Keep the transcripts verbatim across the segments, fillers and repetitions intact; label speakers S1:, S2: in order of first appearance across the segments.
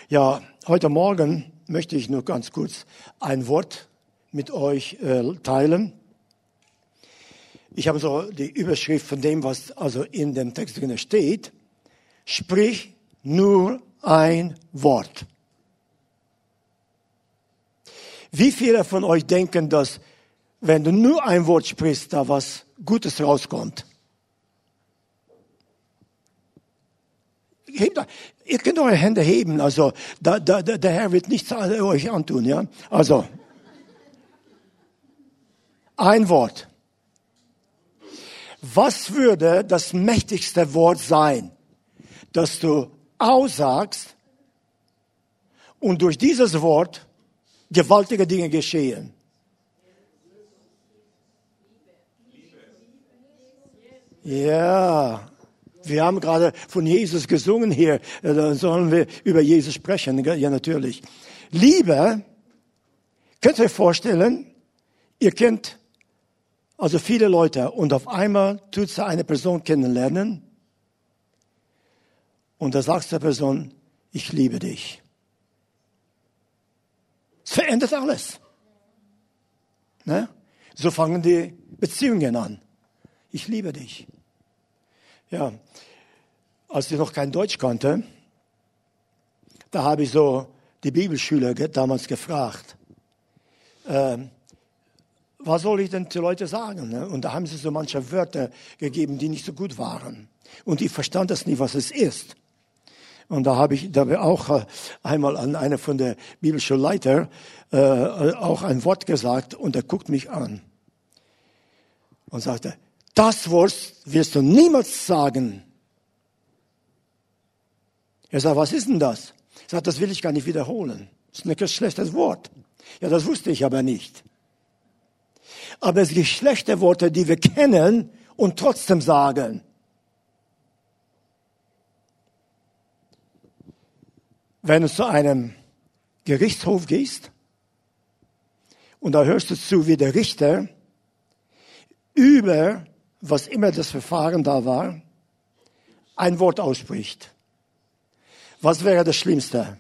S1: Ja, heute Morgen möchte ich nur ganz kurz ein Wort mit euch äh, teilen. Ich habe so die Überschrift von dem, was also in dem Text drin steht. Sprich nur ein Wort. Wie viele von euch denken, dass wenn du nur ein Wort sprichst, da was Gutes rauskommt? Hebt, ihr könnt eure Hände heben, also da, da, der Herr wird nichts euch antun, ja? Also, ein Wort. Was würde das mächtigste Wort sein, das du aussagst und durch dieses Wort gewaltige Dinge geschehen? Ja. Wir haben gerade von Jesus gesungen hier, da sollen wir über Jesus sprechen, ja natürlich. Liebe, könnt ihr euch vorstellen, ihr kennt also viele Leute und auf einmal tut sie eine Person kennenlernen und da sagt der Person, ich liebe dich. Es verändert alles. Ne? So fangen die Beziehungen an. Ich liebe dich. Ja, als ich noch kein Deutsch konnte, da habe ich so die Bibelschüler damals gefragt, äh, was soll ich denn den Leuten sagen? Ne? Und da haben sie so manche Wörter gegeben, die nicht so gut waren. Und ich verstand das nicht, was es ist. Und da habe ich da habe ich auch äh, einmal an einer von der Bibelschulleiter äh, auch ein Wort gesagt und er guckt mich an und sagte, das Wort wirst du niemals sagen. Er sagt, was ist denn das? Er sagt, das will ich gar nicht wiederholen. Das ist ein schlechtes Wort. Ja, das wusste ich aber nicht. Aber es gibt schlechte Worte, die wir kennen und trotzdem sagen. Wenn du zu einem Gerichtshof gehst und da hörst du zu, wie der Richter über was immer das Verfahren da war, ein Wort ausspricht. Was wäre das Schlimmste?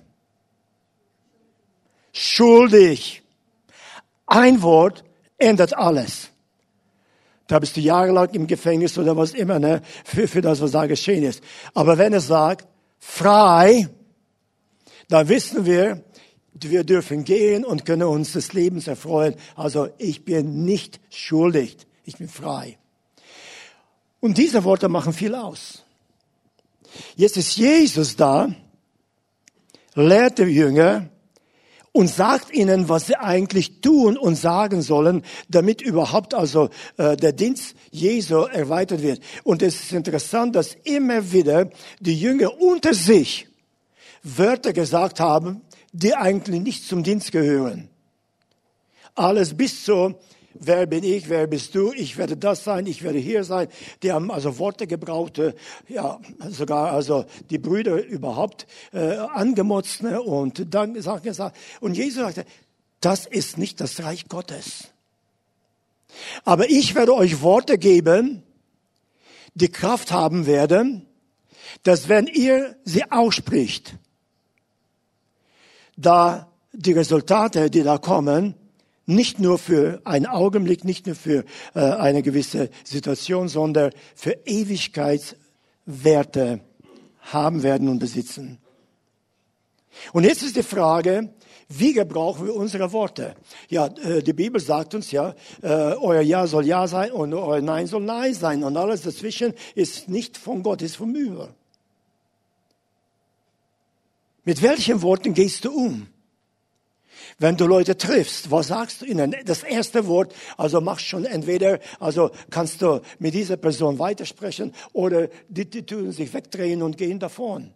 S1: Schuldig. Ein Wort ändert alles. Da bist du jahrelang im Gefängnis oder was immer, ne, für, für das, was da geschehen ist. Aber wenn es sagt, frei, dann wissen wir, wir dürfen gehen und können uns des Lebens erfreuen. Also ich bin nicht schuldig, ich bin frei. Und diese Worte machen viel aus. Jetzt ist Jesus da, lehrt die Jünger und sagt ihnen, was sie eigentlich tun und sagen sollen, damit überhaupt also äh, der Dienst Jesu erweitert wird. Und es ist interessant, dass immer wieder die Jünger unter sich Wörter gesagt haben, die eigentlich nicht zum Dienst gehören. Alles bis zu wer bin ich, wer bist du, ich werde das sein, ich werde hier sein. Die haben also Worte gebraucht, ja, sogar also die Brüder überhaupt äh, angemotzt, ne, und dann sagt er, und Jesus sagte, das ist nicht das Reich Gottes. Aber ich werde euch Worte geben, die Kraft haben werden, dass wenn ihr sie ausspricht, da die Resultate, die da kommen, nicht nur für einen Augenblick, nicht nur für äh, eine gewisse Situation, sondern für Ewigkeitswerte haben werden und besitzen. Und jetzt ist die Frage, wie gebrauchen wir unsere Worte? Ja, äh, die Bibel sagt uns ja, äh, euer Ja soll Ja sein und euer Nein soll Nein sein. Und alles dazwischen ist nicht von Gott, ist vom Übel. Mit welchen Worten gehst du um? Wenn du Leute triffst, was sagst du ihnen? Das erste Wort, also machst schon entweder, also kannst du mit dieser Person weitersprechen oder die, die tun sich wegdrehen und gehen davon.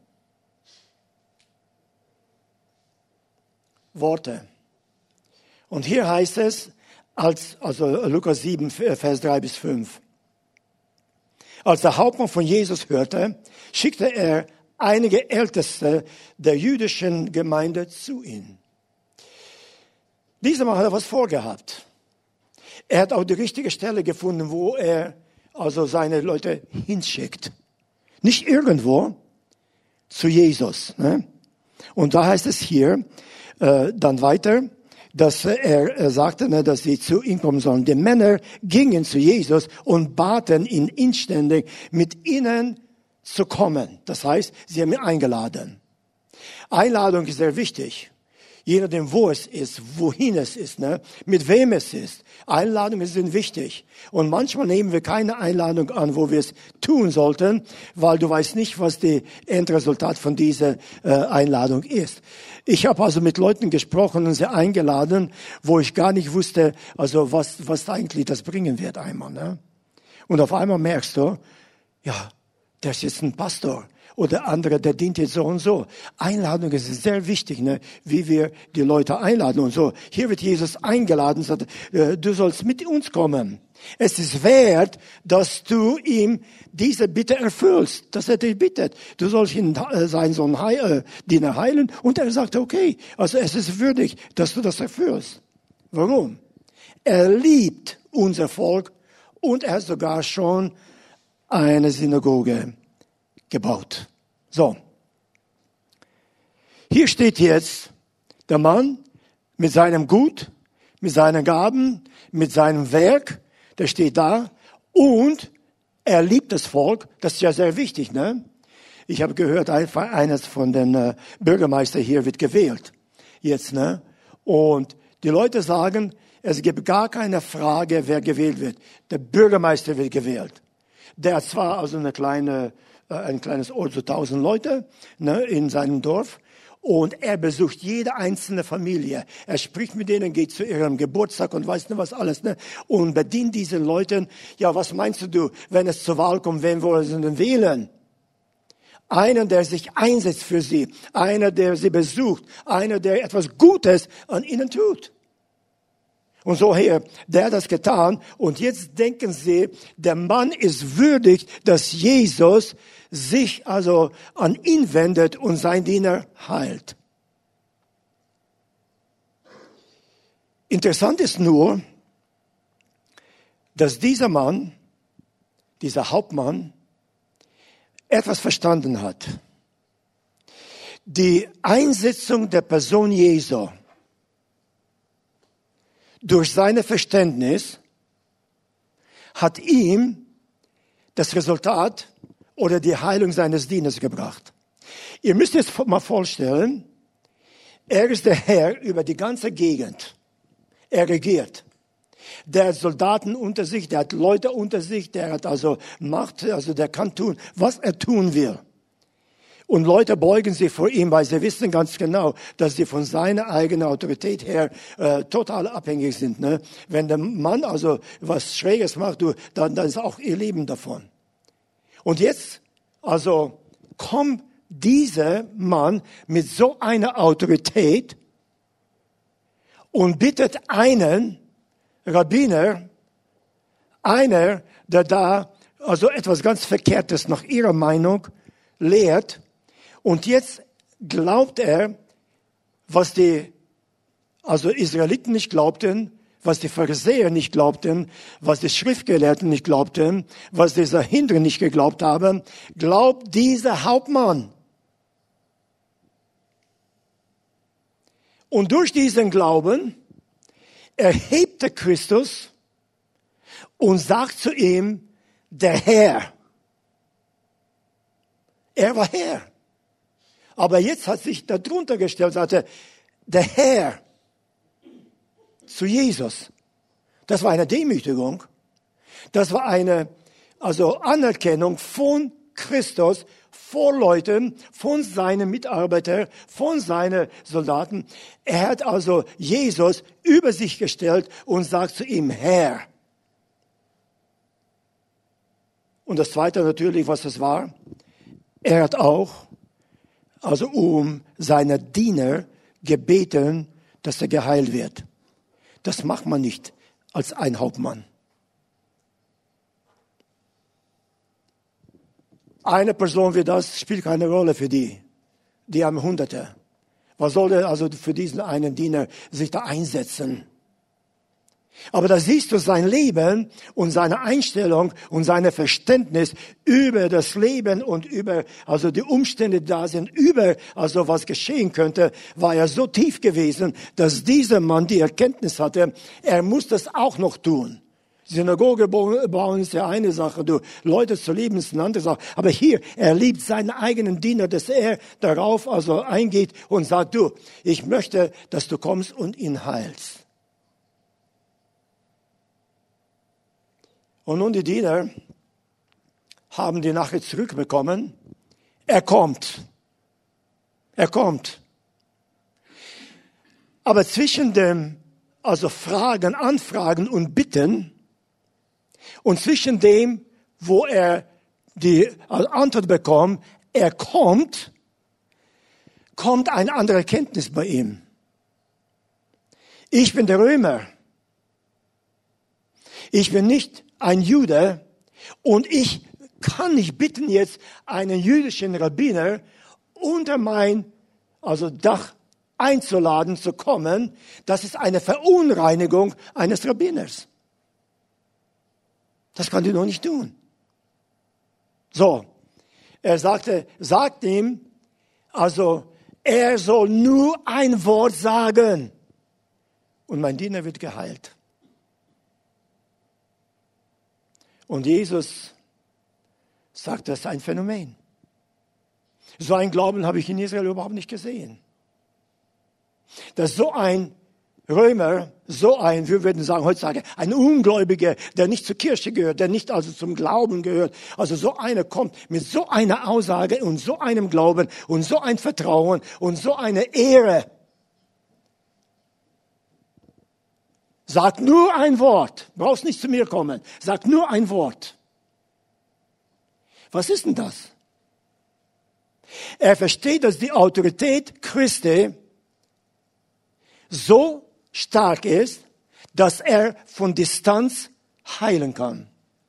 S1: Worte. Und hier heißt es, als, also Lukas sieben, Vers drei bis fünf. Als der Hauptmann von Jesus hörte, schickte er einige Älteste der jüdischen Gemeinde zu ihm. Diesmal hat er was vorgehabt. Er hat auch die richtige Stelle gefunden, wo er also seine Leute hinschickt. Nicht irgendwo, zu Jesus. Ne? Und da heißt es hier äh, dann weiter, dass er, er sagte, ne, dass sie zu ihm kommen sollen. Die Männer gingen zu Jesus und baten ihn inständig, mit ihnen zu kommen. Das heißt, sie haben ihn eingeladen. Einladung ist sehr wichtig. Je nachdem, wo es ist, wohin es ist, ne? Mit wem es ist. Einladungen sind wichtig. Und manchmal nehmen wir keine Einladung an, wo wir es tun sollten, weil du weißt nicht, was das Endresultat von dieser äh, Einladung ist. Ich habe also mit Leuten gesprochen und sie eingeladen, wo ich gar nicht wusste, also was, was eigentlich das bringen wird einmal. Ne? Und auf einmal merkst du, ja, das ist ein Pastor. Oder andere, der dient jetzt so und so. Einladung ist sehr wichtig, ne? Wie wir die Leute einladen und so. Hier wird Jesus eingeladen, sagt, äh, du sollst mit uns kommen. Es ist wert, dass du ihm diese Bitte erfüllst, dass er dich bittet. Du sollst ihn, äh, seinen Sohn heil, äh, Diener heilen. Und er sagt, okay, also es ist würdig, dass du das erfüllst. Warum? Er liebt unser Volk und er hat sogar schon eine Synagoge gebaut. So. Hier steht jetzt der Mann mit seinem Gut, mit seinen Gaben, mit seinem Werk, der steht da und er liebt das Volk. Das ist ja sehr wichtig, ne? Ich habe gehört, eines von den äh, Bürgermeister hier wird gewählt. Jetzt, ne? Und die Leute sagen, es gibt gar keine Frage, wer gewählt wird. Der Bürgermeister wird gewählt. Der hat zwar also eine kleine ein kleines Ort, so tausend Leute, ne, in seinem Dorf. Und er besucht jede einzelne Familie. Er spricht mit denen, geht zu ihrem Geburtstag und weiß nicht was alles, ne, und bedient diese Leute. Ja, was meinst du, wenn es zur Wahl kommt, wen wollen sie denn wählen? Einer, der sich einsetzt für sie. Einer, der sie besucht. Einer, der etwas Gutes an ihnen tut. Und so hier, der hat das getan. Und jetzt denken sie, der Mann ist würdig, dass Jesus sich also an ihn wendet und sein Diener heilt. Interessant ist nur, dass dieser Mann, dieser Hauptmann, etwas verstanden hat. Die Einsetzung der Person Jesu durch sein Verständnis hat ihm das Resultat oder die Heilung seines Dieners gebracht. Ihr müsst es mal vorstellen, er ist der Herr über die ganze Gegend. Er regiert. Der hat Soldaten unter sich, der hat Leute unter sich, der hat also Macht, also der kann tun, was er tun will. Und Leute beugen sich vor ihm, weil sie wissen ganz genau, dass sie von seiner eigenen Autorität her äh, total abhängig sind. Ne? Wenn der Mann also was Schräges macht, du, dann, dann ist auch ihr Leben davon. Und jetzt, also kommt dieser Mann mit so einer Autorität und bittet einen Rabbiner, einer, der da also etwas ganz Verkehrtes nach ihrer Meinung lehrt. Und jetzt glaubt er, was die also Israeliten nicht glaubten, was die Pharisäer nicht glaubten, was die Schriftgelehrten nicht glaubten, was die Sanhedrin nicht geglaubt haben, glaubt dieser Hauptmann. Und durch diesen Glauben erhebt der Christus und sagt zu ihm, der Herr. Er war Herr. Aber jetzt hat sich darunter gestellt, sagte, der Herr zu Jesus. Das war eine Demütigung. Das war eine, also Anerkennung von Christus vor Leuten, von seinen Mitarbeitern, von seinen Soldaten. Er hat also Jesus über sich gestellt und sagt zu ihm, Herr. Und das Zweite natürlich, was es war, er hat auch also um seine Diener gebeten, dass er geheilt wird. Das macht man nicht als ein Hauptmann. Eine Person wie das spielt keine Rolle für die. Die haben Hunderte. Was soll er also für diesen einen Diener sich da einsetzen? Aber da siehst du sein Leben und seine Einstellung und seine Verständnis über das Leben und über, also die Umstände da sind, über, also was geschehen könnte, war ja so tief gewesen, dass dieser Mann die Erkenntnis hatte, er muss das auch noch tun. Synagoge bauen ist ja eine Sache, du, Leute zu lieben ist eine andere Sache. Aber hier, er liebt seinen eigenen Diener, dass er darauf also eingeht und sagt, du, ich möchte, dass du kommst und ihn heilst. Und nun die Diener haben die Nachricht zurückbekommen. Er kommt. Er kommt. Aber zwischen dem, also Fragen, Anfragen und Bitten und zwischen dem, wo er die Antwort bekommt, er kommt, kommt eine andere Erkenntnis bei ihm. Ich bin der Römer. Ich bin nicht ein Jude und ich kann nicht bitten, jetzt einen jüdischen Rabbiner unter mein also Dach einzuladen, zu kommen. Das ist eine Verunreinigung eines Rabbiners. Das kann ich noch nicht tun. So, er sagte, sagt ihm, also er soll nur ein Wort sagen und mein Diener wird geheilt. Und Jesus sagt, das ist ein Phänomen. So ein Glauben habe ich in Israel überhaupt nicht gesehen. Dass so ein Römer, so ein, wir würden sagen heutzutage, ein Ungläubiger, der nicht zur Kirche gehört, der nicht also zum Glauben gehört, also so einer kommt mit so einer Aussage und so einem Glauben und so ein Vertrauen und so eine Ehre. Sag nur ein Wort, brauchst nicht zu mir kommen, sag nur ein Wort. Was ist denn das? Er versteht, dass die Autorität Christi so stark ist, dass er von Distanz heilen kann.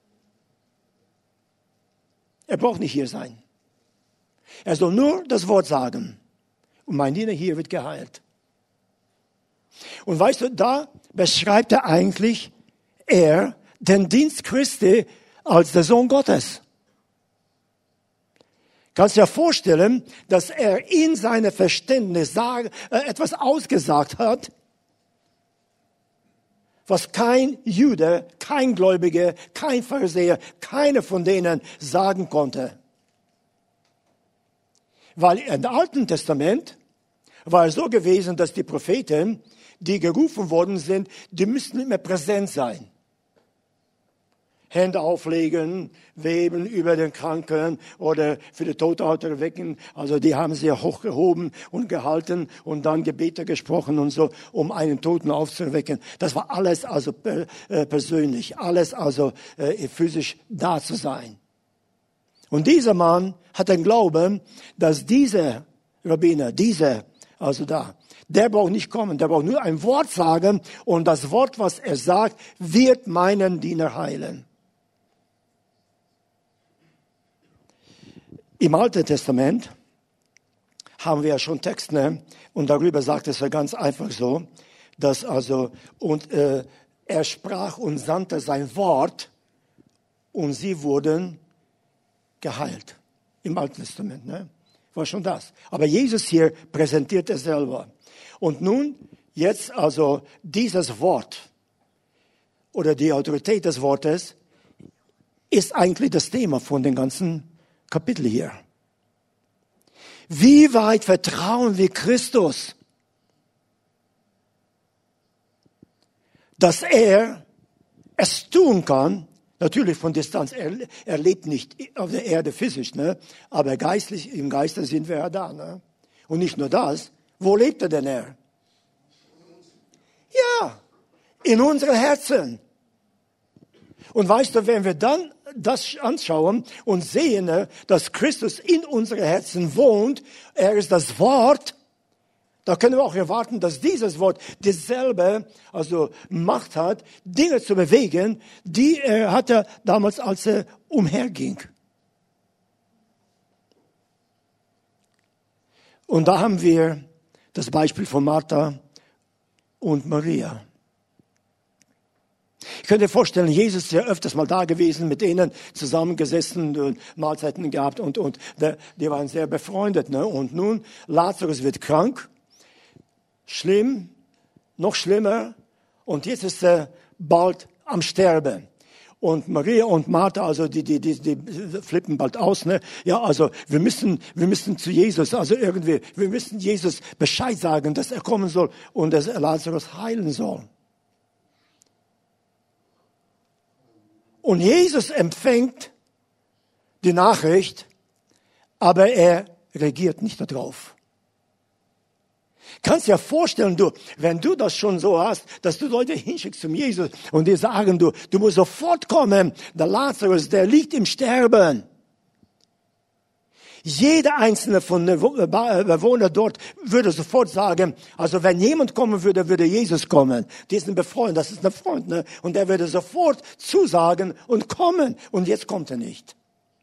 S1: Er braucht nicht hier sein. Er soll nur das Wort sagen. Und mein Diener hier wird geheilt. Und weißt du, da beschreibt er eigentlich er den Dienst Christi als der Sohn Gottes. Kannst du dir vorstellen, dass er in seinem Verständnis sag, äh, etwas ausgesagt hat, was kein Jude, kein Gläubiger, kein Pharisäer, keiner von denen sagen konnte. Weil im Alten Testament war es so gewesen, dass die Propheten, die gerufen worden sind, die müssten immer präsent sein. Hände auflegen, weben über den Kranken oder für die Tote wecken. Also die haben sie hochgehoben und gehalten und dann Gebete gesprochen und so, um einen Toten aufzuwecken. Das war alles also per, äh, persönlich, alles also äh, physisch da zu sein. Und dieser Mann hat den Glauben, dass dieser Rabbiner, dieser, also da, der braucht nicht kommen, der braucht nur ein Wort sagen und das Wort, was er sagt, wird meinen Diener heilen. Im Alten Testament haben wir ja schon Texte und darüber sagt es ja ganz einfach so, dass also und äh, er sprach und sandte sein Wort und sie wurden geheilt. Im Alten Testament, ne? War schon das. Aber Jesus hier präsentiert es selber. Und nun jetzt also dieses Wort oder die Autorität des Wortes ist eigentlich das Thema von den ganzen Kapitel hier. Wie weit vertrauen wir Christus, dass er es tun kann, natürlich von Distanz, er, er lebt nicht auf der Erde physisch, ne? Aber geistlich, im Geiste sind wir ja da. Ne? Und nicht nur das, wo lebt er denn er? Ja, in unseren Herzen. Und weißt du, wenn wir dann das anschauen und sehen, dass Christus in unseren Herzen wohnt, er ist das Wort, da können wir auch erwarten, dass dieses Wort dieselbe also Macht hat, Dinge zu bewegen, die er hatte damals, als er umherging. Und da haben wir das Beispiel von Martha und Maria. Ich könnte dir vorstellen, Jesus ist ja öfters mal da gewesen, mit denen zusammengesessen, und Mahlzeiten gehabt und, und die waren sehr befreundet. Ne? Und nun, Lazarus wird krank, schlimm, noch schlimmer und jetzt ist er bald am Sterben. Und Maria und Martha, also die, die, die, die flippen bald aus, ne? Ja, also wir müssen, wir müssen zu Jesus, also irgendwie, wir müssen Jesus Bescheid sagen, dass er kommen soll und dass er Lazarus heilen soll. Und Jesus empfängt die Nachricht, aber er reagiert nicht darauf. Kannst dir vorstellen, du, wenn du das schon so hast, dass du Leute hinschickst zum Jesus und die sagen, du, du musst sofort kommen, der Lazarus, der liegt im Sterben. Jeder einzelne von den Bewohnern dort würde sofort sagen, also wenn jemand kommen würde, würde Jesus kommen. Die ist ein Befreund, das ist ein Freund, ne? Und er würde sofort zusagen und kommen. Und jetzt kommt er nicht.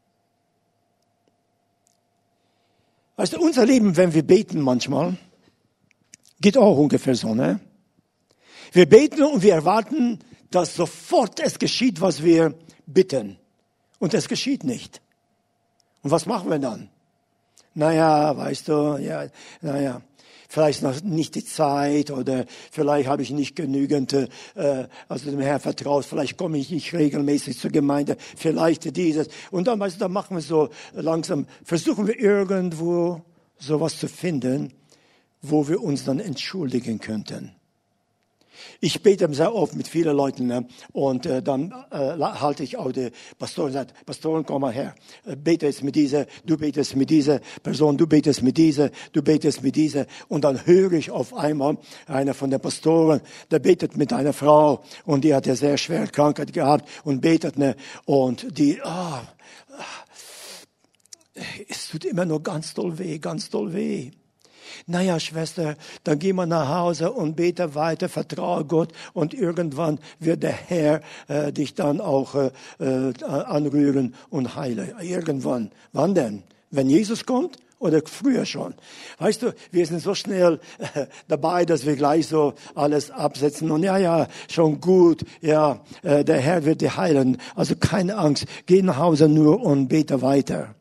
S1: Weißt du, unser Leben, wenn wir beten manchmal, geht auch ungefähr so, ne? Wir beten und wir erwarten, dass sofort es geschieht, was wir bitten. Und es geschieht nicht. Und was machen wir dann? Naja, weißt du, ja, naja, vielleicht noch nicht die Zeit oder vielleicht habe ich nicht genügend, äh, also dem Herrn vertraut, vielleicht komme ich nicht regelmäßig zur Gemeinde, vielleicht dieses. Und dann, weißt du, dann machen wir so langsam, versuchen wir irgendwo sowas zu finden, wo wir uns dann entschuldigen könnten. Ich bete sehr oft mit vielen Leuten, ne? Und äh, dann äh, halte ich auch die Pastoren und sage, Pastoren, komm mal her, äh, bete jetzt mit dieser, du betest mit dieser Person, du betest mit dieser, du betest mit dieser. Und dann höre ich auf einmal, einer von den Pastoren, der betet mit einer Frau und die hat ja sehr schwere Krankheit gehabt und betet, ne? Und die, ah, oh, es tut immer nur ganz doll weh, ganz doll weh. Naja, Schwester, dann geh mal nach Hause und bete weiter, vertraue Gott und irgendwann wird der Herr äh, dich dann auch äh, äh, anrühren und heilen. Irgendwann. Wann denn? Wenn Jesus kommt oder früher schon? Weißt du, wir sind so schnell äh, dabei, dass wir gleich so alles absetzen und ja, ja, schon gut, ja, äh, der Herr wird dich heilen. Also keine Angst, geh nach Hause nur und bete weiter.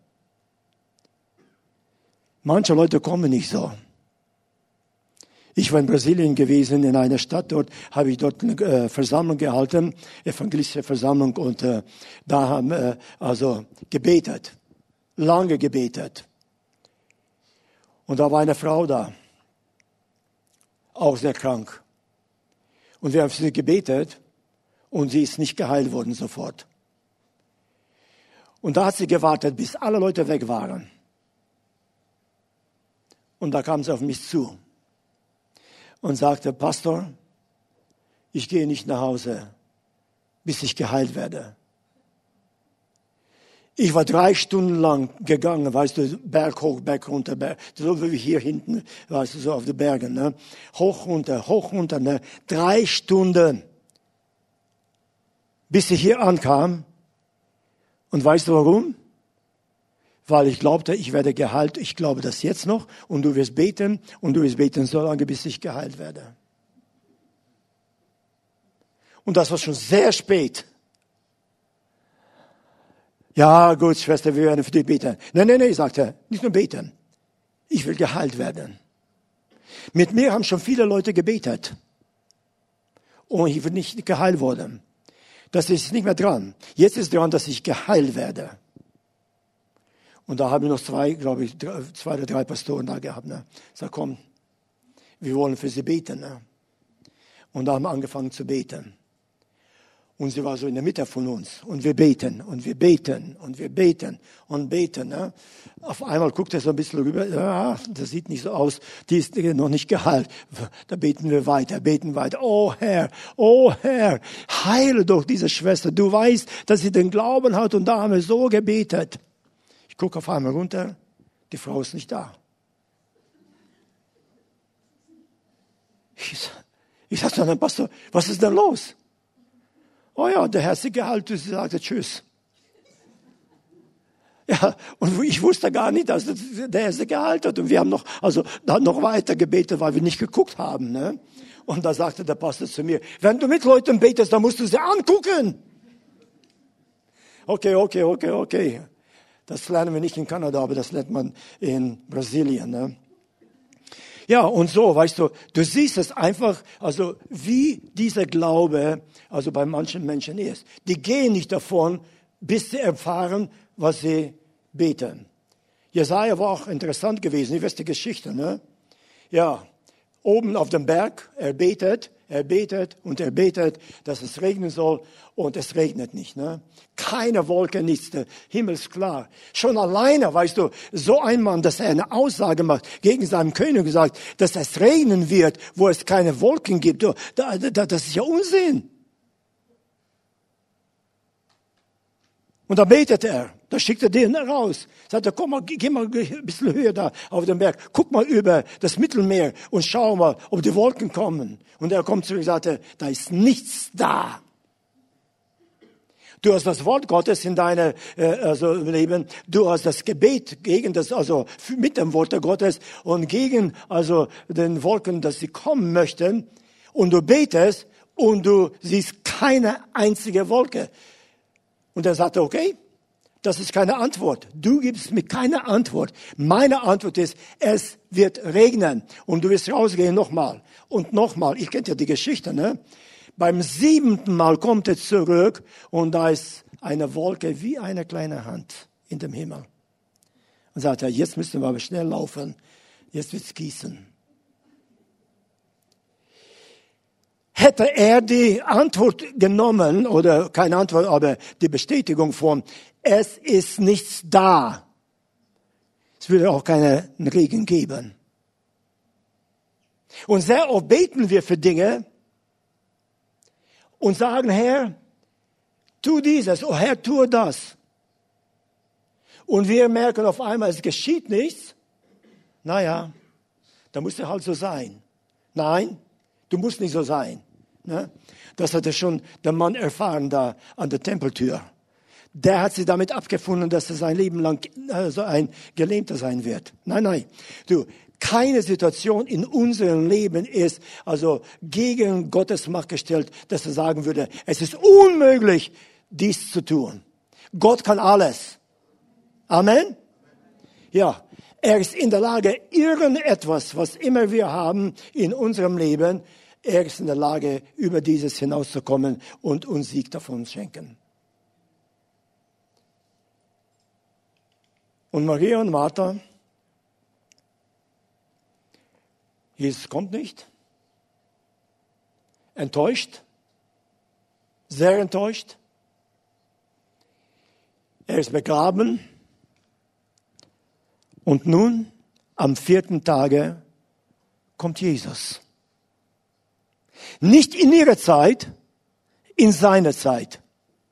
S1: Manche Leute kommen nicht so. Ich war in Brasilien gewesen, in einer Stadt dort, habe ich dort eine äh, Versammlung gehalten, evangelische Versammlung, und äh, da haben wir äh, also gebetet, lange gebetet. Und da war eine Frau da, auch sehr krank. Und wir haben für sie gebetet und sie ist nicht geheilt worden sofort. Und da hat sie gewartet, bis alle Leute weg waren. Und da kam sie auf mich zu und sagte, Pastor, ich gehe nicht nach Hause, bis ich geheilt werde. Ich war drei Stunden lang gegangen, weißt du, Berg hoch, Berg runter, Berg, so wie hier hinten, weißt du, so auf den Bergen, ne? Hoch, runter, hoch, runter, ne? Drei Stunden, bis ich hier ankam. Und weißt du warum? Weil ich glaubte, ich werde geheilt. Ich glaube das jetzt noch. Und du wirst beten. Und du wirst beten so lange, bis ich geheilt werde. Und das war schon sehr spät. Ja, gut, Schwester, wir werden für dich beten. Nein, nein, nein, sagte er. Nicht nur beten. Ich will geheilt werden. Mit mir haben schon viele Leute gebetet. Und ich bin nicht geheilt worden. Das ist nicht mehr dran. Jetzt ist dran, dass ich geheilt werde. Und da habe ich noch zwei, glaube ich, drei, zwei oder drei Pastoren da gehabt. Ne? Ich sage, komm, wir wollen für sie beten. Ne? Und da haben wir angefangen zu beten. Und sie war so in der Mitte von uns. Und wir beten, und wir beten, und wir beten, und beten. Ne? Auf einmal guckt er so ein bisschen rüber. Ja, das sieht nicht so aus. Die ist noch nicht geheilt. Da beten wir weiter, beten weiter. Oh Herr, oh Herr, heile doch diese Schwester. Du weißt, dass sie den Glauben hat. Und da haben wir so gebetet. Ich gucke auf einmal runter. Die Frau ist nicht da. Ich, ich sagte dann, Pastor, was ist denn los? Oh ja, der Herr hat sie geheilt. Sie sagte Tschüss. Ja, und ich wusste gar nicht, dass der Herr sie geheilt hat. Und wir haben noch, also, noch weiter gebetet, weil wir nicht geguckt haben, ne? Und da sagte der Pastor zu mir, wenn du mit Leuten betest, dann musst du sie angucken. Okay, okay, okay, okay. Das lernen wir nicht in Kanada, aber das lernt man in Brasilien. Ne? Ja, und so, weißt du, du siehst es einfach, also wie dieser Glaube, also bei manchen Menschen ist. Die gehen nicht davon, bis sie erfahren, was sie beten. Jesaja war auch interessant gewesen, ihr wisst die Geschichte, ne? Ja, oben auf dem Berg, er betet, er betet und er betet, dass es regnen soll und es regnet nicht, ne? Keine Wolke, nichts, der Himmel ist klar. Schon alleine, weißt du, so ein Mann, dass er eine Aussage macht gegen seinen König gesagt, dass es regnen wird, wo es keine Wolken gibt, da, da, das ist ja Unsinn. Und da betet er, da schickt er den raus. Sagt er, komm mal, geh mal ein bisschen höher da auf den Berg. Guck mal über das Mittelmeer und schau mal, ob die Wolken kommen. Und er kommt zurück und sagt, da ist nichts da. Du hast das Wort Gottes in deinem äh, also Leben. Du hast das Gebet gegen das, also mit dem Wort Gottes und gegen also den Wolken, dass sie kommen möchten. Und du betest und du siehst keine einzige Wolke. Und er sagte, okay, das ist keine Antwort. Du gibst mir keine Antwort. Meine Antwort ist, es wird regnen. Und du wirst rausgehen nochmal und nochmal. Ich kenne ja die Geschichte, ne? Beim siebenten Mal kommt er zurück und da ist eine Wolke wie eine kleine Hand in dem Himmel. Und sagt er, jetzt müssen wir aber schnell laufen. Jetzt wird's gießen. Hätte er die Antwort genommen, oder keine Antwort, aber die Bestätigung von, es ist nichts da, es würde auch keinen Regen geben. Und sehr oft beten wir für Dinge und sagen, Herr, tu dieses, oh Herr, tu das. Und wir merken auf einmal, es geschieht nichts. Naja, da muss es halt so sein. Nein, du musst nicht so sein. Ne? Das hatte schon der Mann erfahren da an der Tempeltür. Der hat sich damit abgefunden, dass er sein Leben lang also ein Gelähmter sein wird. Nein, nein. Du, keine Situation in unserem Leben ist also gegen Gottes Macht gestellt, dass er sagen würde, es ist unmöglich, dies zu tun. Gott kann alles. Amen? Ja, er ist in der Lage, irgendetwas, was immer wir haben in unserem Leben, er ist in der Lage, über dieses hinauszukommen und uns Sieg davon schenken. Und Maria und Martha, Jesus kommt nicht, enttäuscht, sehr enttäuscht. Er ist begraben und nun, am vierten Tage, kommt Jesus. Nicht in ihrer Zeit, in seiner Zeit.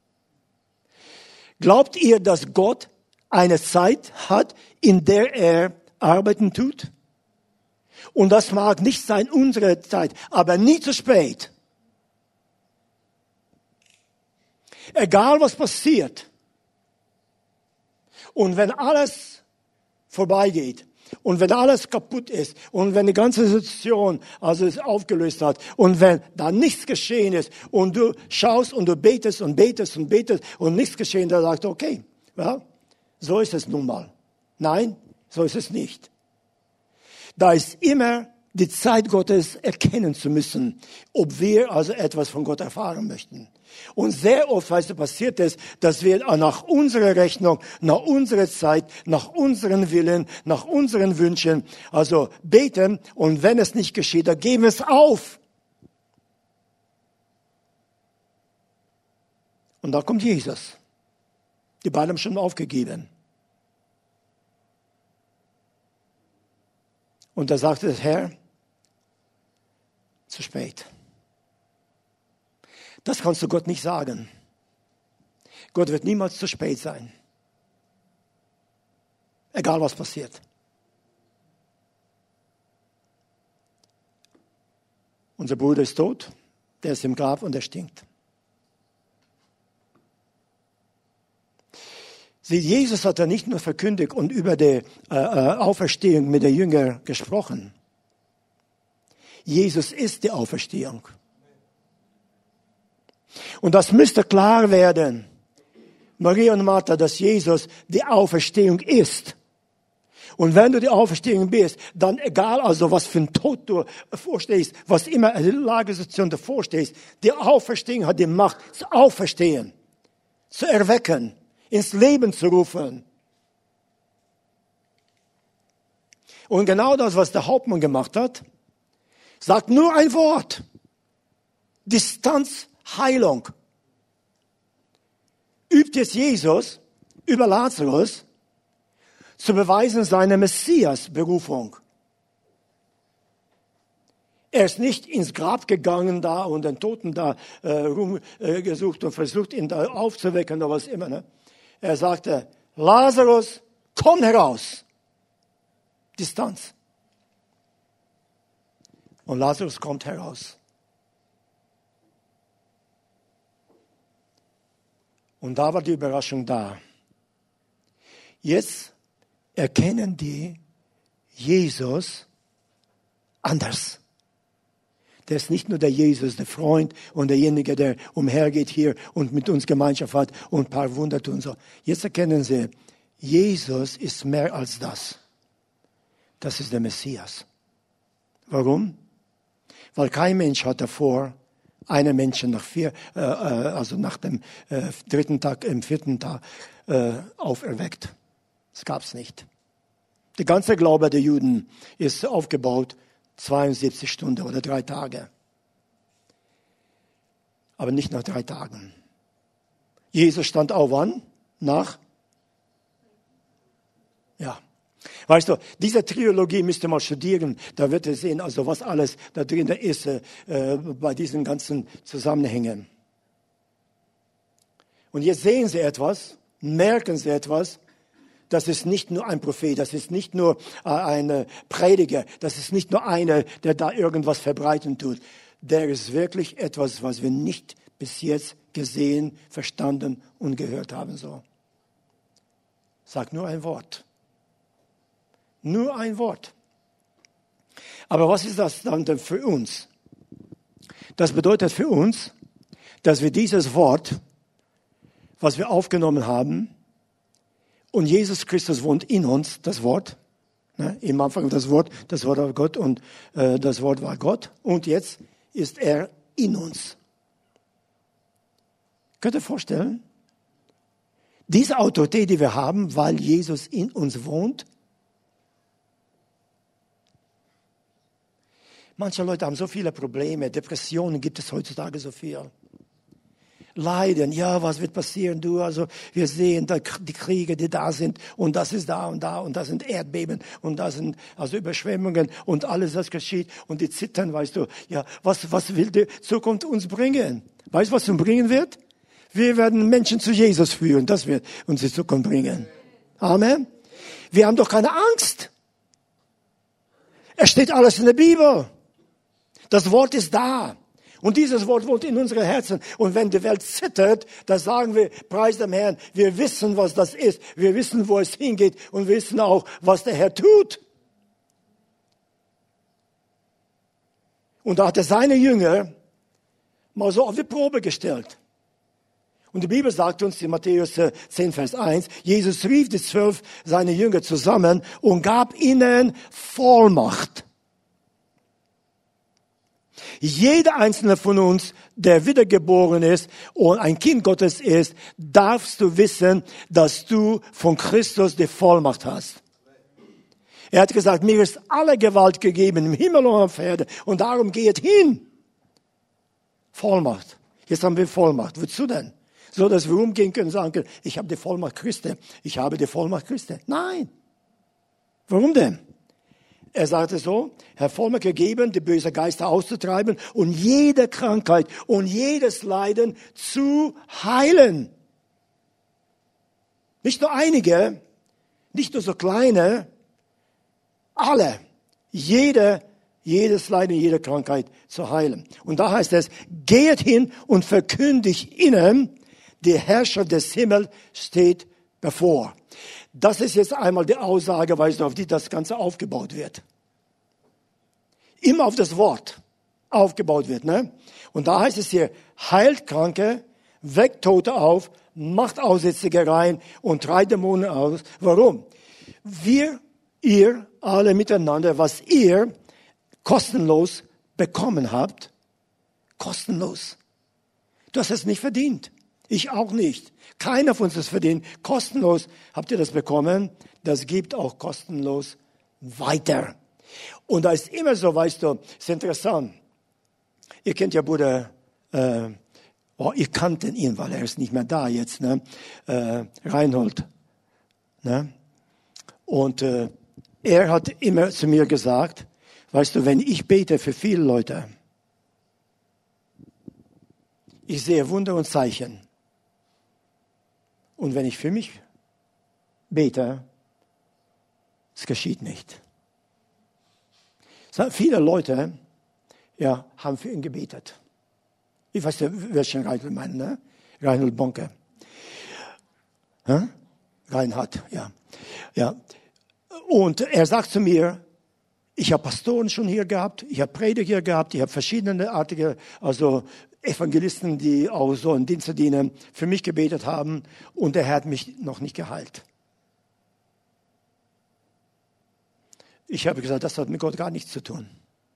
S1: Glaubt ihr, dass Gott eine Zeit hat, in der er arbeiten tut? Und das mag nicht sein unsere Zeit, aber nie zu spät. Egal was passiert. Und wenn alles vorbeigeht, und wenn alles kaputt ist und wenn die ganze Situation also es aufgelöst hat und wenn da nichts geschehen ist und du schaust und du betest und betest und betest und nichts geschehen, dann sagst du, okay, ja, so ist es nun mal. Nein, so ist es nicht. Da ist immer die Zeit Gottes erkennen zu müssen, ob wir also etwas von Gott erfahren möchten. Und sehr oft, weißt du, passiert es, dass wir nach unserer Rechnung, nach unserer Zeit, nach unseren Willen, nach unseren Wünschen, also beten und wenn es nicht geschieht, dann geben wir es auf. Und da kommt Jesus. Die beiden haben schon aufgegeben. Und da sagte der Herr, zu spät. Das kannst du Gott nicht sagen. Gott wird niemals zu spät sein. Egal was passiert. Unser Bruder ist tot, der ist im Grab und er stinkt. Sieh, Jesus hat ja nicht nur verkündigt und über die äh, Auferstehung mit den Jüngern gesprochen. Jesus ist die Auferstehung. Und das müsste klar werden, Maria und Martha, dass Jesus die Auferstehung ist. Und wenn du die Auferstehung bist, dann egal also, was für ein Tod du vorstehst, was immer eine Lagesituation du vorstehst, die Auferstehung hat die Macht, zu auferstehen, zu erwecken, ins Leben zu rufen. Und genau das, was der Hauptmann gemacht hat, sagt nur ein Wort. Distanzheilung. Übt jetzt Jesus über Lazarus zu beweisen seine Messias-Berufung. Er ist nicht ins Grab gegangen da und den Toten da äh, rumgesucht äh, und versucht, ihn da aufzuwecken oder was immer. Ne? Er sagte, Lazarus, komm heraus. Distanz. Und Lazarus kommt heraus. Und da war die Überraschung da. Jetzt erkennen die Jesus anders. Der ist nicht nur der Jesus, der Freund und derjenige, der umhergeht hier und mit uns Gemeinschaft hat und ein paar Wunder tun soll. Jetzt erkennen sie, Jesus ist mehr als das. Das ist der Messias. Warum? Weil kein Mensch hat davor einen Menschen nach vier, äh, also nach dem äh, dritten Tag, im vierten Tag äh, auferweckt. Das gab's nicht. Der ganze Glaube der Juden ist aufgebaut zweiundsiebzig Stunden oder drei Tage. Aber nicht nach drei Tagen. Jesus stand auf wann? Nach? Ja. Weißt du, diese Trilogie müsst ihr mal studieren, da wird ihr sehen, also was alles da drin ist äh, bei diesen ganzen Zusammenhängen. Und jetzt sehen sie etwas, merken sie etwas, das ist nicht nur ein Prophet, das ist nicht nur äh, ein Prediger, das ist nicht nur einer, der da irgendwas verbreiten tut. Der ist wirklich etwas, was wir nicht bis jetzt gesehen, verstanden und gehört haben. So. Sag nur ein Wort. Nur ein Wort. Aber was ist das dann denn für uns? Das bedeutet für uns, dass wir dieses Wort, was wir aufgenommen haben, und Jesus Christus wohnt in uns, das Wort, ne, im Anfang das Wort, das Wort war Gott und äh, das Wort war Gott und jetzt ist er in uns. Könnt ihr vorstellen? Diese Autorität, die wir haben, weil Jesus in uns wohnt. Manche Leute haben so viele Probleme, Depressionen gibt es heutzutage so viel. Leiden, ja, was wird passieren, du, also wir sehen da die Kriege, die da sind und das ist da und da und da sind Erdbeben und da sind also Überschwemmungen und alles, was geschieht und die zittern, weißt du, ja, was, was will die Zukunft uns bringen? Weißt du, was uns bringen wird? Wir werden Menschen zu Jesus führen, das wird uns die Zukunft bringen. Amen. Wir haben doch keine Angst. Es steht alles in der Bibel. Das Wort ist da. Und dieses Wort wohnt in unseren Herzen. Und wenn die Welt zittert, dann sagen wir, preis dem Herrn, wir wissen, was das ist. Wir wissen, wo es hingeht. Und wir wissen auch, was der Herr tut. Und da hat er seine Jünger mal so auf die Probe gestellt. Und die Bibel sagt uns in Matthäus zehn, Vers eins, Jesus rief die zwölf seine Jünger zusammen und gab ihnen Vollmacht. Jeder einzelne von uns, der wiedergeboren ist und ein Kind Gottes ist, darfst du wissen, dass du von Christus die Vollmacht hast. Er hat gesagt, mir ist alle Gewalt gegeben im Himmel und auf Erde und darum geht hin. Vollmacht. Jetzt haben wir Vollmacht. Wozu denn? So, dass wir umgehen können und sagen können, ich habe die Vollmacht Christi. Ich habe die Vollmacht Christi. Nein. Warum denn? Er sagte so, Herr Vollmacht gegeben, die bösen Geister auszutreiben und jede Krankheit und jedes Leiden zu heilen. Nicht nur einige, nicht nur so kleine, alle. Jede, jedes Leiden, jede Krankheit zu heilen. Und da heißt es, geht hin und verkündigt ihnen, die Herrschaft des Himmels steht bevor. Das ist jetzt einmal die Aussage, weißt du, auf die das Ganze aufgebaut wird. immer auf das Wort aufgebaut wird. Ne? Und da heißt es hier, heilt Kranke, weckt Tote auf, macht Aussätzige rein und treibt Dämonen aus. Warum? Wir, ihr alle miteinander, was ihr kostenlos bekommen habt, kostenlos. Du hast es nicht verdient. Ich auch nicht. Keiner von uns ist verdient. Kostenlos habt ihr das bekommen. Das gibt auch kostenlos weiter. Und da ist immer so, weißt du, ist interessant. Ihr kennt ja Bruder, äh, oh, ihr kannten ihn, weil er ist nicht mehr da jetzt, ne? Äh, Reinhold. Ne? Und äh, er hat immer zu mir gesagt, weißt du, wenn ich bete für viele Leute, ich sehe Wunder und Zeichen. Und wenn ich für mich bete, es geschieht nicht. Viele Leute ja, haben für ihn gebetet. Ich weiß ja, welchen Reinhold meinen, ne? Reinhold Bonke. Hm? Reinhard, ja. ja. Und er sagt zu mir, ich habe Pastoren schon hier gehabt, ich habe Prediger hier gehabt, ich habe verschiedene artige, also Evangelisten, die auch so in Dienste dienen, für mich gebetet haben und der Herr hat mich noch nicht geheilt. Ich habe gesagt, das hat mit Gott gar nichts zu tun.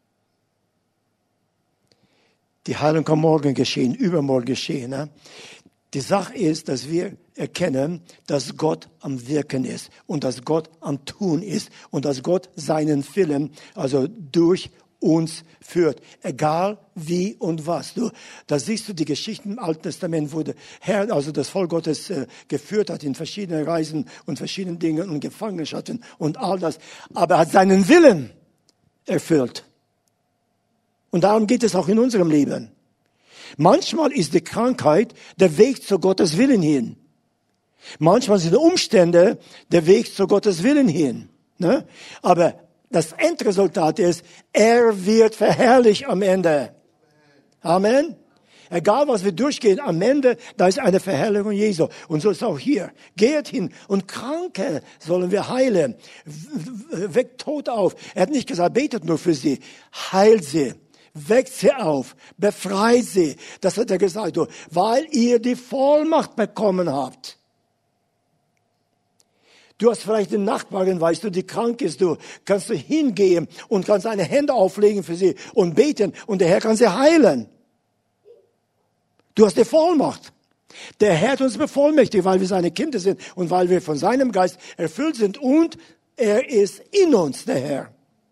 S1: Die Heilung kann morgen geschehen, übermorgen geschehen. Ne? Die Sache ist, dass wir erkennen, dass Gott am Wirken ist und dass Gott am Tun ist und dass Gott seinen Willen, also durch uns führt, egal wie und was. Du, da siehst du die Geschichten im Alten Testament, wo der Herr, also das Volk Gottes äh, geführt hat in verschiedenen Reisen und verschiedenen Dingen und Gefangenschaften und all das. Aber er hat seinen Willen erfüllt. Und darum geht es auch in unserem Leben. Manchmal ist die Krankheit der Weg zu Gottes Willen hin. Manchmal sind die Umstände der Weg zu Gottes Willen hin. Ne? Aber das Endresultat ist, er wird verherrlicht am Ende. Amen. Egal, was wir durchgehen, am Ende, da ist eine Verherrlichung Jesu. Und so ist es auch hier. Geht hin und Kranke sollen wir heilen. Weckt Tote auf. Er hat nicht gesagt, betet nur für sie. Heilt sie. Weckt sie auf. Befreit sie. Das hat er gesagt, weil ihr die Vollmacht bekommen habt. Du hast vielleicht eine Nachbarin, weißt du, die krank ist, du kannst du hingehen und kannst deine Hände auflegen für sie und beten und der Herr kann sie heilen. Du hast die Vollmacht. Der Herr hat uns bevollmächtigt, weil wir seine Kinder sind und weil wir von seinem Geist erfüllt sind und er ist in uns, der Herr.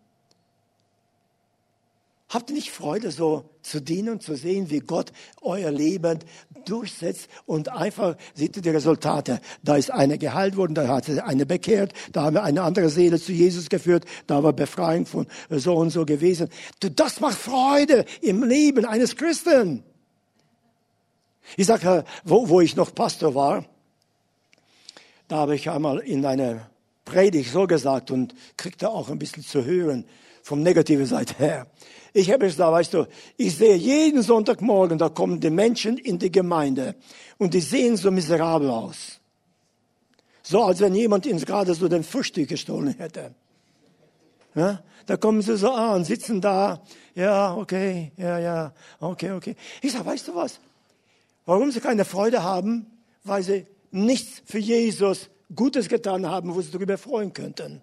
S1: Habt ihr nicht Freude, so zu dienen und zu sehen, wie Gott euer Leben durchsetzt und einfach seht ihr die Resultate. Da ist eine geheilt worden, da hat sie eine bekehrt, da haben wir eine andere Seele zu Jesus geführt, da war Befreiung von so und so gewesen. Das macht Freude im Leben eines Christen. Ich sage, wo, wo ich noch Pastor war, da habe ich einmal in einer Predigt so gesagt und kriegte auch ein bisschen zu hören vom negativen Seite her. Ich habe gesagt, weißt du, ich sehe jeden Sonntagmorgen, da kommen die Menschen in die Gemeinde und die sehen so miserabel aus. So, als wenn jemand ihnen gerade so den Frühstück gestohlen hätte. Ja, da kommen sie so an, sitzen da, ja, okay, ja, ja, okay, okay. Ich sage, weißt du was? Warum sie keine Freude haben? Weil sie nichts für Jesus Gutes getan haben, wo sie darüber freuen könnten.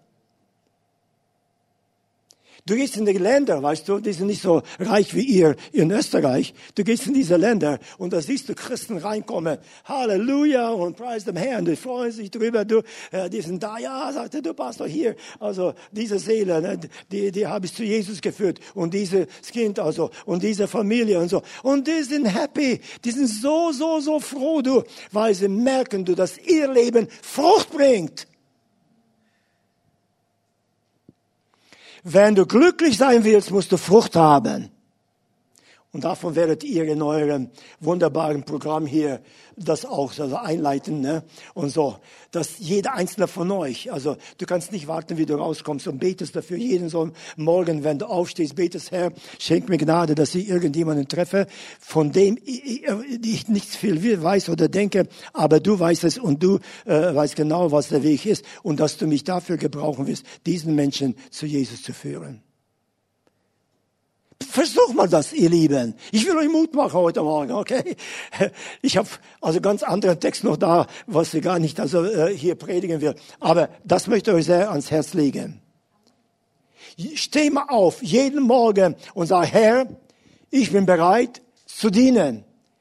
S1: Du gehst in die Länder, weißt du, die sind nicht so reich wie ihr in Österreich. Du gehst in diese Länder und da siehst du Christen reinkommen. Halleluja und preis dem Herrn. Die freuen sich drüber. Du, äh, die sind da, ja, sagt er, du passt doch hier. Also diese Seele, ne, die, die habe ich zu Jesus geführt. Und dieses Kind, also, und diese Familie und so. Und die sind happy. Die sind so, so, so froh, du, weil sie merken, du, dass ihr Leben Frucht bringt. Wenn du glücklich sein willst, musst du Frucht haben. Und davon werdet ihr in eurem wunderbaren Programm hier das auch also einleiten, ne? Und so, dass jeder einzelne von euch, also du kannst nicht warten, wie du rauskommst und betest dafür jeden so Morgen, wenn du aufstehst, betest, Herr, schenk mir Gnade, dass ich irgendjemanden treffe, von dem ich, ich nichts viel weiß oder denke, aber du weißt es und du äh, weißt genau, was der Weg ist und dass du mich dafür gebrauchen wirst, diesen Menschen zu Jesus zu führen. Versuch mal das, ihr Lieben. Ich will euch Mut machen heute Morgen, okay? Ich habe also ganz anderen Text noch da, was ich gar nicht also äh, hier predigen will. Aber das möchte ich euch sehr ans Herz legen. Steh mal auf, jeden Morgen und sag, Herr, ich bin bereit zu dienen.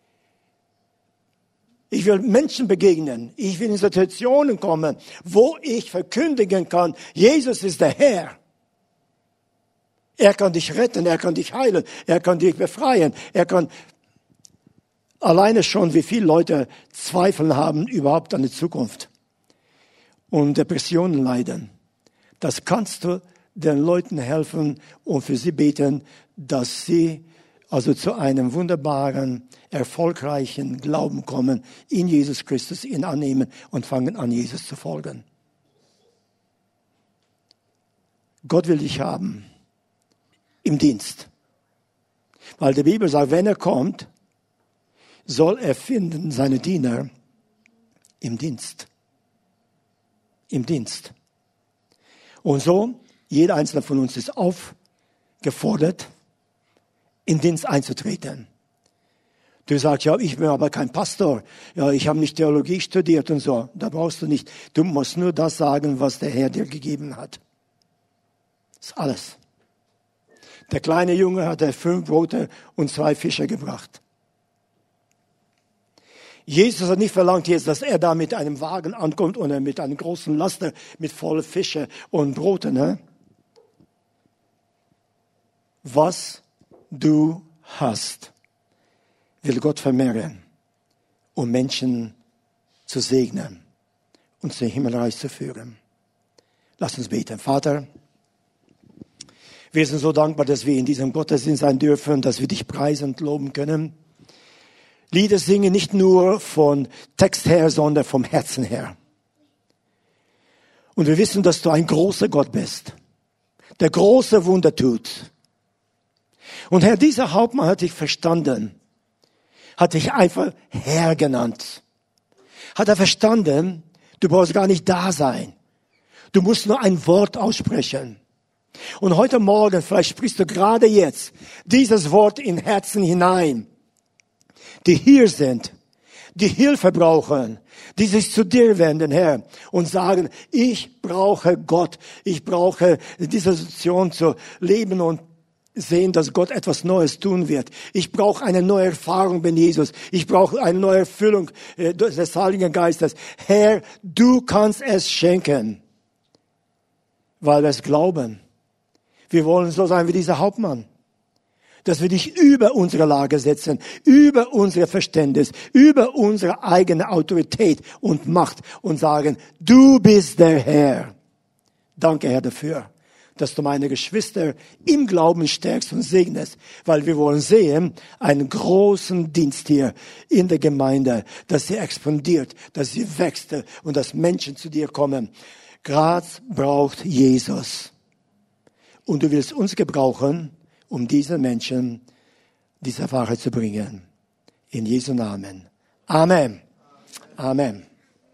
S1: Ich will Menschen begegnen. Ich will in Situationen kommen, wo ich verkündigen kann, Jesus ist der Herr. Er kann dich retten, er kann dich heilen, er kann dich befreien, er kann alleine schon, wie viele Leute Zweifel haben überhaupt an die Zukunft und Depressionen leiden. Das kannst du den Leuten helfen und für sie beten, dass sie also zu einem wunderbaren, erfolgreichen Glauben kommen, in Jesus Christus, ihn annehmen und fangen an, Jesus zu folgen. Gott will dich haben im Dienst. Weil die Bibel sagt, wenn er kommt, soll er finden seine Diener im Dienst. Im Dienst. Und so, jeder einzelne von uns ist aufgefordert, in Dienst einzutreten. Du sagst, ja, ich bin aber kein Pastor. Ja, ich habe nicht Theologie studiert und so. Da brauchst du nicht. Du musst nur das sagen, was der Herr dir gegeben hat. Das ist alles. Der kleine Junge hatte fünf Brote und zwei Fische gebracht. Jesus hat nicht verlangt jetzt, dass er da mit einem Wagen ankommt oder mit einem großen Laster mit vollen Fische und Brote. Ne? Was du hast, will Gott vermehren, um Menschen zu segnen und zum Himmelreich zu führen. Lass uns beten. Vater, wir sind so dankbar, dass wir in diesem Gottesdienst sein dürfen, dass wir dich preisen und loben können. Lieder singen nicht nur von Text her, sondern vom Herzen her. Und wir wissen, dass du ein großer Gott bist, der große Wunder tut. Und Herr, dieser Hauptmann hat dich verstanden, hat dich einfach Herr genannt. Hat er verstanden, du brauchst gar nicht da sein. Du musst nur ein Wort aussprechen. Und heute Morgen, vielleicht sprichst du gerade jetzt dieses Wort in Herzen hinein, die hier sind, die Hilfe brauchen, die sich zu dir wenden, Herr, und sagen, ich brauche Gott, ich brauche diese Situation zu leben und sehen, dass Gott etwas Neues tun wird. Ich brauche eine neue Erfahrung bei Jesus. Ich brauche eine neue Erfüllung des Heiligen Geistes. Herr, du kannst es schenken, weil wir es glauben. Wir wollen so sein wie dieser Hauptmann. Dass wir dich über unsere Lage setzen, über unser Verständnis, über unsere eigene Autorität und Macht und sagen, du bist der Herr. Danke, Herr, dafür, dass du meine Geschwister im Glauben stärkst und segnest, weil wir wollen sehen, einen großen Dienst hier in der Gemeinde, dass sie expandiert, dass sie wächst und dass Menschen zu dir kommen. Graz braucht Jesus. Und du willst uns gebrauchen, um diese Menschen diese Wahrheit zu bringen. In Jesu Namen. Amen. Amen.